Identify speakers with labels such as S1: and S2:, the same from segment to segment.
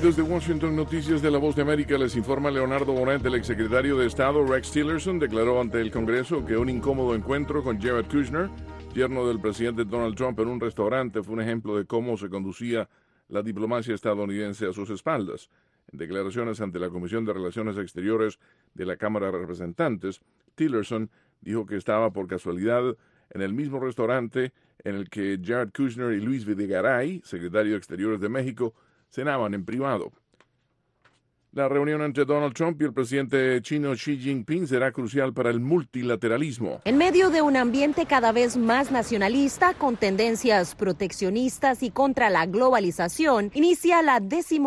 S1: Desde Washington, Noticias de la Voz de América, les informa Leonardo Bonet. El exsecretario de Estado Rex Tillerson declaró ante el Congreso que un incómodo encuentro con Jared Kushner, yerno del presidente Donald Trump, en un restaurante fue un ejemplo de cómo se conducía la diplomacia estadounidense a sus espaldas. En declaraciones ante la Comisión de Relaciones Exteriores de la Cámara de Representantes, Tillerson dijo que estaba por casualidad en el mismo restaurante en el que Jared Kushner y Luis Videgaray, secretario de Exteriores de México, cenaban en privado. La reunión entre Donald Trump y el presidente chino Xi Jinping será crucial para el multilateralismo.
S2: En medio de un ambiente cada vez más nacionalista, con tendencias proteccionistas y contra la globalización, inicia la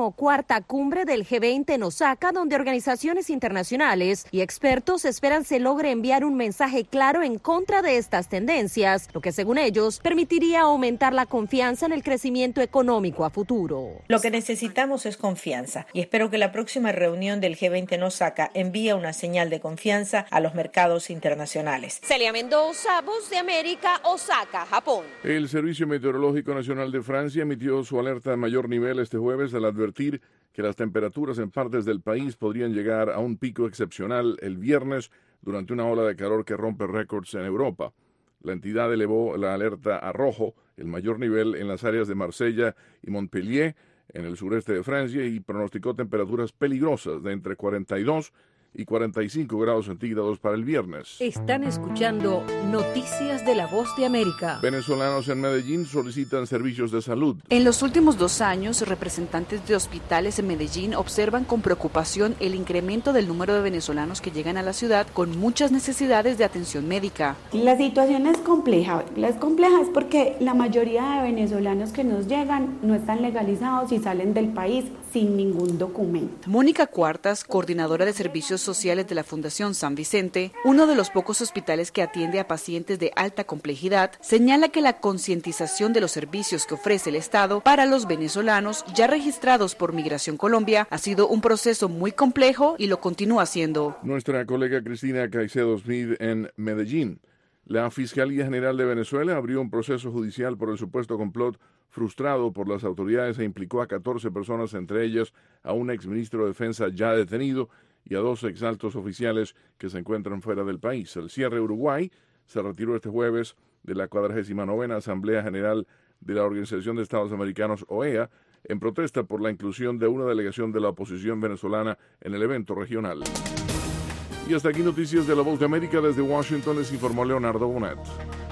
S2: 14ª cumbre del G20 en Osaka, donde organizaciones internacionales y expertos esperan se logre enviar un mensaje claro en contra de estas tendencias, lo que según ellos permitiría aumentar la confianza en el crecimiento económico a futuro.
S3: Lo que necesitamos es confianza y espero que la próxima reunión del G20 en Osaka envíe una señal de confianza a los mercados internacionales.
S2: Celia Mendoza, Voz de América, Osaka, Japón.
S1: El Servicio Meteorológico Nacional de Francia emitió su alerta de mayor nivel este jueves al advertir que las temperaturas en partes del país podrían llegar a un pico excepcional el viernes durante una ola de calor que rompe récords en Europa. La entidad elevó la alerta a rojo, el mayor nivel en las áreas de Marsella y Montpellier, en el sureste de Francia, y pronosticó temperaturas peligrosas de entre 42 y 45 grados centígrados para el viernes.
S4: Están escuchando Noticias de la Voz de América.
S1: Venezolanos en Medellín solicitan servicios de salud.
S5: En los últimos 2 años, representantes de hospitales en Medellín observan con preocupación el incremento del número de venezolanos que llegan a la ciudad con muchas necesidades de atención médica.
S6: La situación es compleja. Es compleja es porque la mayoría de venezolanos que nos llegan no están legalizados y salen del país sin ningún documento.
S5: Mónica Cuartas, coordinadora de servicios sociales de la Fundación San Vicente, uno de los pocos hospitales que atiende a pacientes de alta complejidad, señala que la concientización de los servicios que ofrece el Estado para los venezolanos ya registrados por Migración Colombia ha sido un proceso muy complejo y lo continúa siendo.
S1: Nuestra colega Cristina Caicedo Smith en Medellín. La Fiscalía General de Venezuela abrió un proceso judicial por el supuesto complot frustrado por las autoridades e implicó a 14 personas, entre ellas a un exministro de Defensa ya detenido y a 2 exaltos oficiales que se encuentran fuera del país. El cierre Uruguay se retiró este jueves de la 49ª Asamblea General de la Organización de Estados Americanos, OEA, en protesta por la inclusión de una delegación de la oposición venezolana en el evento regional. Y hasta aquí Noticias de la Voz de América. Desde Washington les informó Leonardo Bonet.